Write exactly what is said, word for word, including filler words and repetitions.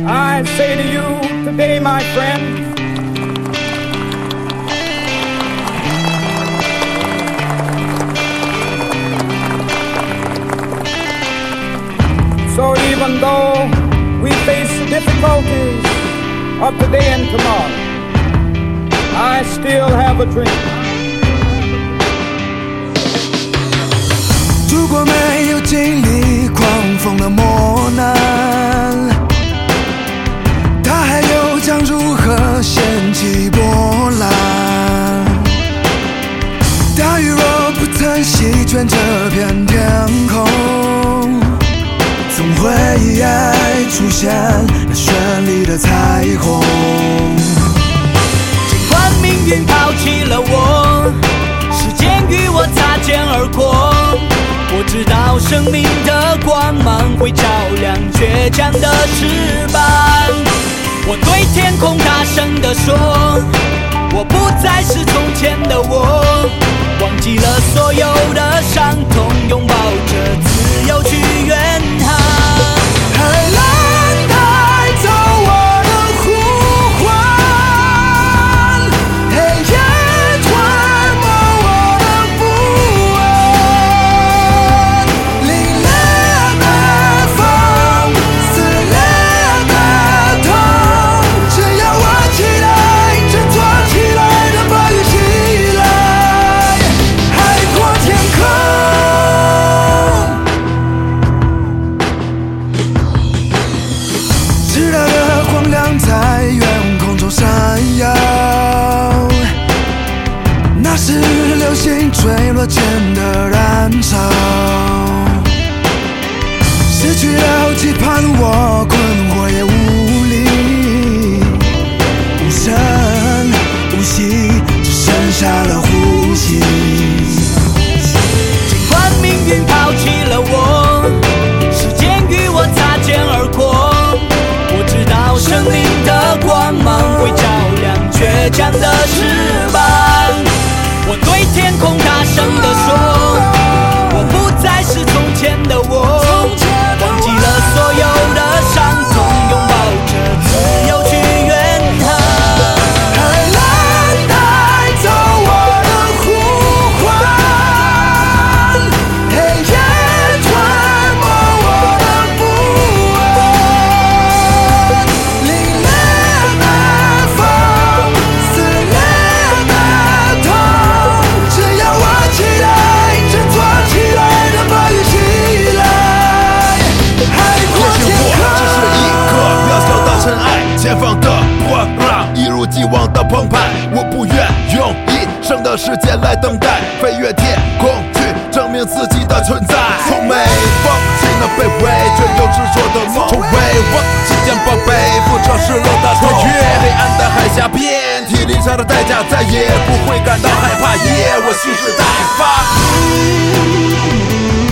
I say to you today, my friend, so even though we face the difficulties of today and tomorrow, I still have a dream. 如果没有经历狂风的磨难，它还又将如何掀起波澜？大雨若不曾席卷这片天空，总会出现那绚丽的彩虹。 尽管命运抛弃了我，时间与我擦肩而过，我知道生命的光芒会照亮倔强的翅膀。我对天空大声地说，我不再是从前的我，忘记了所有的伤痛，拥抱着自由去远航。 海浪带走我的呼唤，黑夜吞没我的不安，凛冽的风，撕裂的痛，只要我起来，振作起来，让暴雨袭来，海阔天空。直大的光亮在远空中闪耀，那是流星坠落前的燃烧。失去了期盼，我困惑也无力，无声无息，只剩下了呼吸。 尽管命运抛弃了我，时间与我擦肩而过，我知道生命的光芒会照亮倔强的翅膀。我对天空大声地说，我不再是从前的我，忘记了所有的伤痛，拥抱着自由去远航。 海浪带走我的呼唤，黑夜吞没我的不安，凛冽的风，撕裂的痛，只要我起来，振作起来，让暴雨袭来，海阔天空。 这是一颗渺小的尘埃，前方的波浪一如既往的澎湃，我不愿用一生的时间来等待，飞越天空去证明自己的存在。从没放弃那卑微却又执着的梦，从未忘记将宝贝付出失落的痛，穿越黑暗的海峡，遍体鳞伤的代价，再也不会感到害怕，夜我蓄势待发。